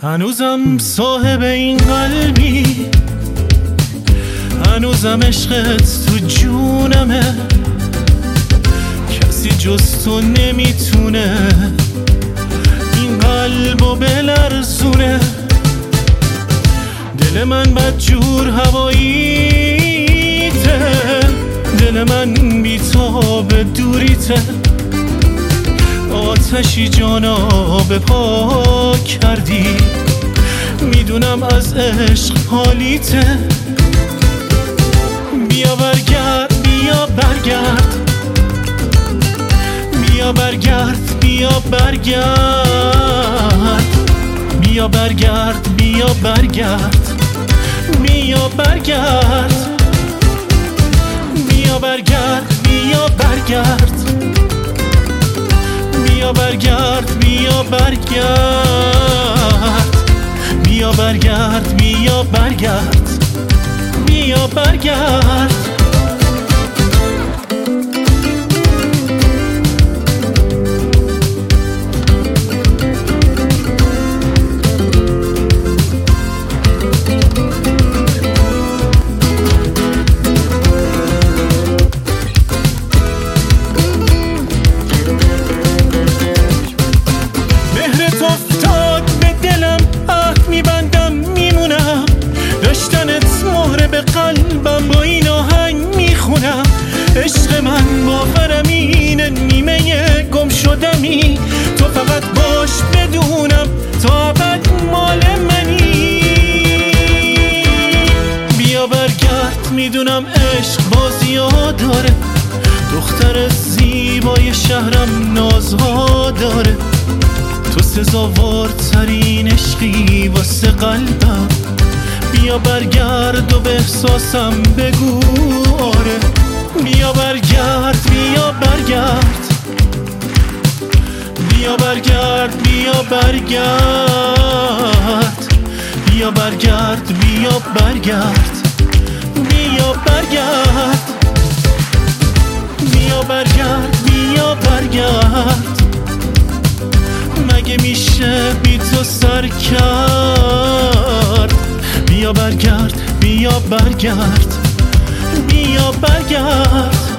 هنوزم صاحب این قلبی، هنوزم عشقت تو جونمه، کسی جز تو نمیتونه این قلبو بلرزونه. دل من بدجور هواییته، دل من بی‌تاب دوریته، آتشی جاناب پاک کردی، میدونم از عشق حالیته. بیا برگرد، بیا برگرد، بیا برگرد، بیا برگرد، بیا برگرد، بیا برگرد، بیا برگرد، بیا برگرد، بیا برگرد، بیا برگرد، بیا برگرد، بیا برگرد، بیا برگرد، بیا برگرد. قلبم با این آهنگ میخونم، عشق من باورم اینه، نیمه گم شدمی، تو فقط باش بدونم تا ابد مال منی. بیا برگرد، میدونم عشق بازی‌ها داره، دختر زیبای شهرم نازها داره، تو سزاوارترین عشقی واسه قلبم. بیا برگرد و به احساسم بگو آره، بیا برگرد، بیا برگرد، بیا برگرد، بیا برگرد، بیا برگرد، بیا برگرد، بیا برگرد، بیا برگرد، بیا برگرد. مگه میشه بی تو سر کرد؟ بیا برگرد، بیا برگرد، بیا برگرد.